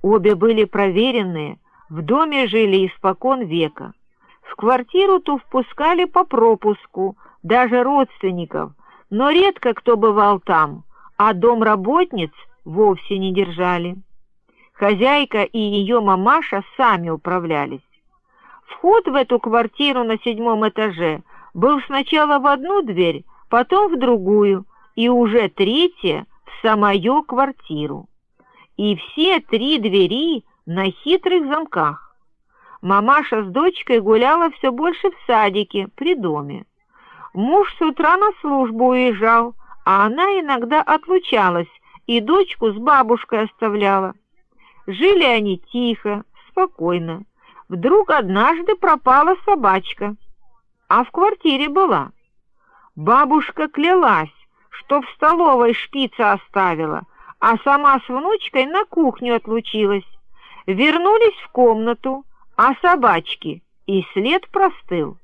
Обе были проверенные, в доме жили испокон века. В квартиру ту впускали по пропуску, даже родственников, но редко кто бывал там, а домработниц вовсе не держали. Хозяйка и ее мамаша сами управлялись. Вход в эту квартиру на 7-м этаже был сначала в одну дверь, потом в другую, и уже третья в самую квартиру. И все 3 двери на хитрых замках. Мамаша с дочкой гуляла все больше в садике, при доме. Муж с утра на службу уезжал, а она иногда отлучалась и дочку с бабушкой оставляла. Жили они тихо, спокойно. Вдруг однажды пропала собачка, а в квартире была. Бабушка клялась, что в столовой шпица оставила, а сама с внучкой на кухню отлучилась. Вернулись в комнату, а собачки и след простыл.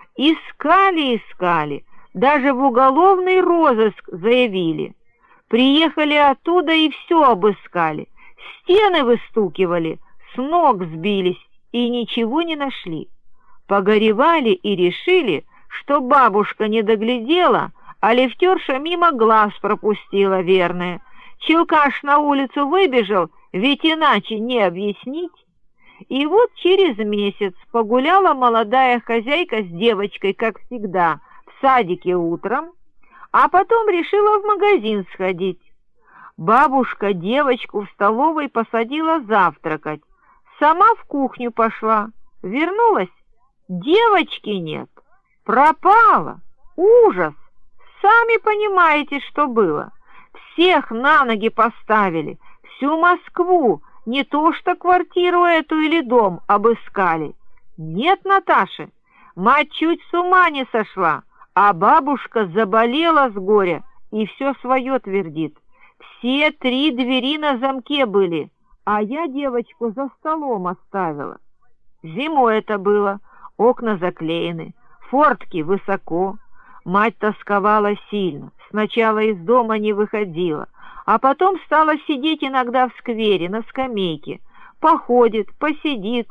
Искали, даже в уголовный розыск заявили. Приехали оттуда и все обыскали, стены выстукивали, с ног сбились и ничего не нашли. Погоревали и решили, что бабушка не доглядела, а лифтерша мимо глаз пропустила верное. Челкаш на улицу выбежал, ведь иначе не объяснить. И вот через месяц погуляла молодая хозяйка с девочкой, как всегда, в садике утром, а потом решила в магазин сходить. Бабушка девочку в столовой посадила завтракать, сама в кухню пошла, вернулась, девочки нет, пропала, ужас, сами понимаете, что было. Всех на ноги поставили, всю Москву, не то что квартиру эту или дом обыскали. Нет Наташи, мать чуть с ума не сошла, а бабушка заболела с горя и все свое твердит. Все 3 двери на замке были, а я девочку за столом оставила. Зимой это было, окна заклеены, фортки высоко. Мать тосковала сильно, сначала из дома не выходила, а потом стала сидеть иногда в сквере на скамейке. Походит, посидит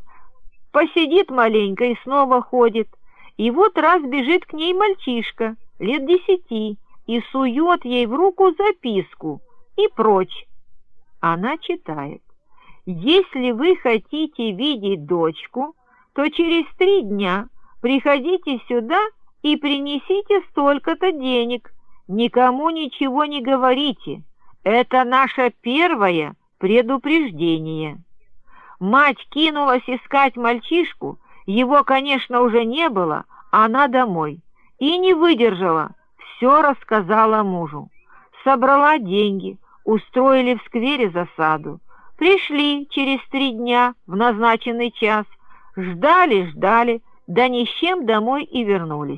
маленько и снова ходит. И вот раз бежит к ней мальчишка, лет 10, и сует ей в руку записку и прочь. Она читает: «Если вы хотите видеть дочку, то через 3 дня приходите сюда и принесите столько-то денег. Никому ничего не говорите. Это наше первое предупреждение». Мать кинулась искать мальчишку, его, конечно, уже не было, она домой. И не выдержала, все рассказала мужу. Собрала деньги, устроили в сквере засаду. Пришли через 3 дня в назначенный час. Ждали, да ни с чем домой и вернулись.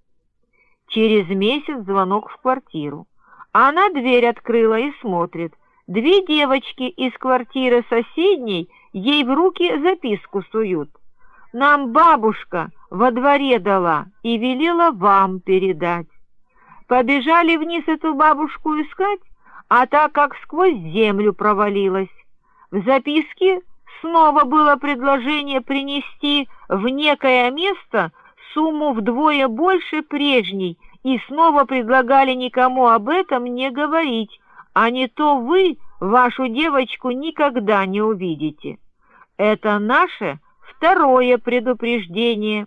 Через месяц звонок в квартиру. Она дверь открыла и смотрит. 2 девочки из квартиры соседней ей в руки записку суют. «Нам бабушка во дворе дала и велела вам передать». Побежали вниз эту бабушку искать, а та как сквозь землю провалилась. В записке снова было предложение принести в некое место сумму вдвое больше прежней, и снова предлагали никому об этом не говорить, а не то вы вашу девочку никогда не увидите. Это наше второе предупреждение.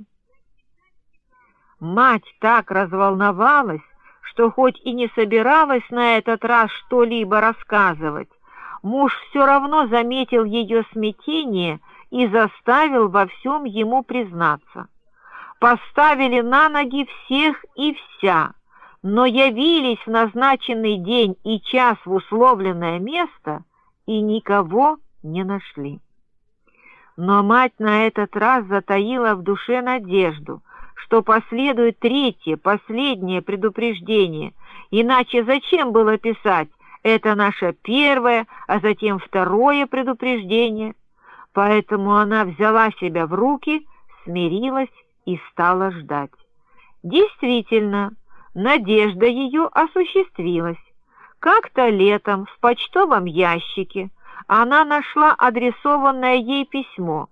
Мать так разволновалась, что хоть и не собиралась на этот раз что-либо рассказывать, муж все равно заметил ее смятение и заставил во всем ему признаться. Поставили на ноги всех и вся, но явились в назначенный день и час в условленное место и никого не нашли. Но мать на этот раз затаила в душе надежду, что последует 3-е, последнее предупреждение, иначе зачем было писать «это наше первое, а затем 2-е предупреждение». Поэтому она взяла себя в руки, смирилась и стала ждать. Действительно, надежда ее осуществилась. Как-то летом в почтовом ящике Она нашла адресованное ей письмо.